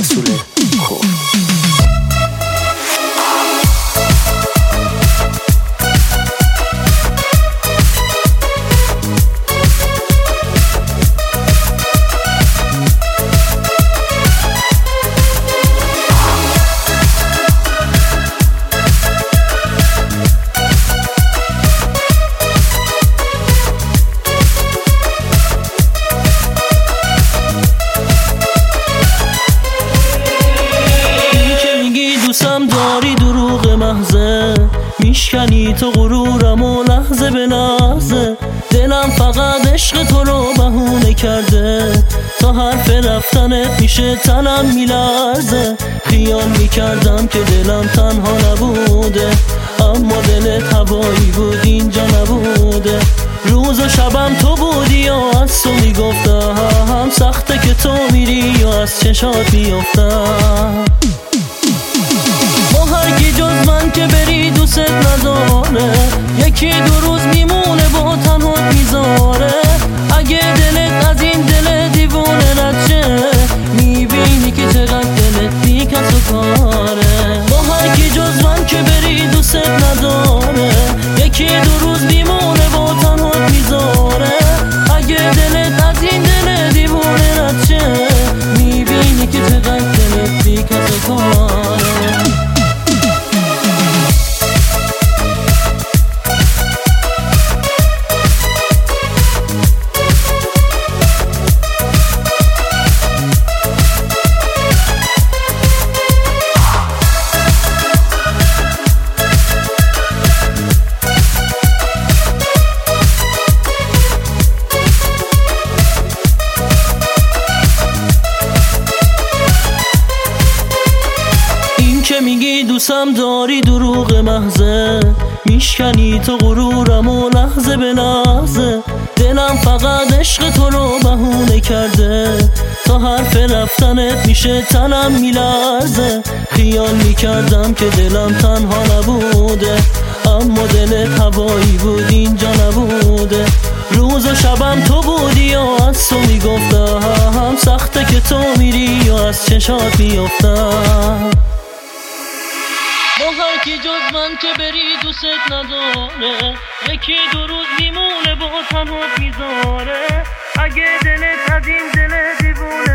رسول خور. دوستم داری دروغ محضه، میشکنی تو غرورم و لحظه به لحظه. دلم فقط عشق تو رو بهونه کرده، تا حرف رفتنت میشه تنم میلرزه. خیال میکردم که دلم تنها نبوده، اما دلت هوایی بود اینجا نبوده. روز و شبم تو بودی و از تو میگفتم سخته که تو میری و از چشات میافتم. هر کی جز من که بری دوست نداره، یکی دو روز میمونه با تنهات میذاره. اگه دلت از این دل دیوونه رد شه، میبینی که چقدر دلت بی کس و کاره. با هر کی جز من که بری دوست نداره، یکی دو روز میمونه با تنهات میذاره. اگه دلت از این دل دیوونه رد شه، میبینی که چقدر دلت بی کس و کاره. که میگی دوستم داری دروغ محضه، میشکنی تو غرورم و لحظه به لحظه. دلم فقط عشق تو رو بهونه کرده، تا حرف رفتنت میشه تنم میلرزه. خیال میکردم که دلم تنها نبوده، اما دلت هوایی بود اینجا نبوده. روز و شبم تو بودی و از تو میگفتم سخته که تو میری و از چشات میافتم. با هر کی جز من که بری دوست نداره، یکی دو روز میمونه با تنهات میذاره. اگه دلت از این دل دیوونه